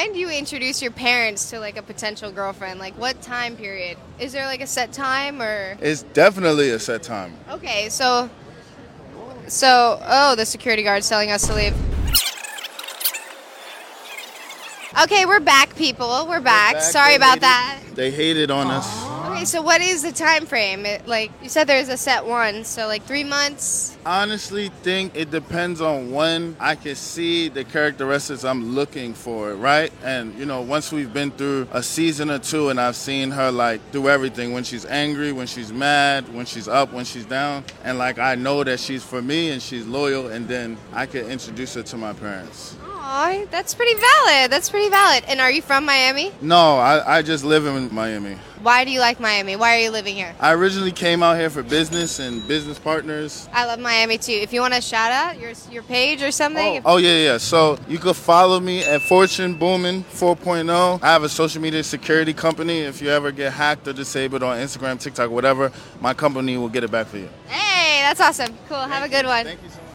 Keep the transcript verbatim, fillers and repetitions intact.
When do you introduce your parents to like a potential girlfriend? Like what time period? Is there like a set time or? It's definitely a set time. Okay, so, so, oh, the security guard's telling us to leave. Okay, we're back, people. We're back. Back, Sorry they about hated- that. They hated on us. Okay, so what is the time frame? It, like you said, there's a set one, so like three months. Honestly, think it depends on when I can see the characteristics I'm looking for, right? And you know, once we've been through a season or two, and I've seen her like do everything, when she's angry, when she's mad, when she's up, when she's down, and like I know that she's for me and she's loyal, and then I can introduce her to my parents. Aw, that's pretty valid. That's pretty valid. And are you from Miami? No, I, I just live in Miami. Why do you like Miami? Why are you living here? I originally came out here for business and business partners. I love Miami too. If you want to shout out your your page or something. Oh, oh yeah, yeah. So you can follow me at Fortune Booming four point oh. I have a social media security company. If you ever get hacked or disabled on Instagram, TikTok, whatever, my company will get it back for you. Hey, that's awesome. Cool. Have a good one. Thank you so much.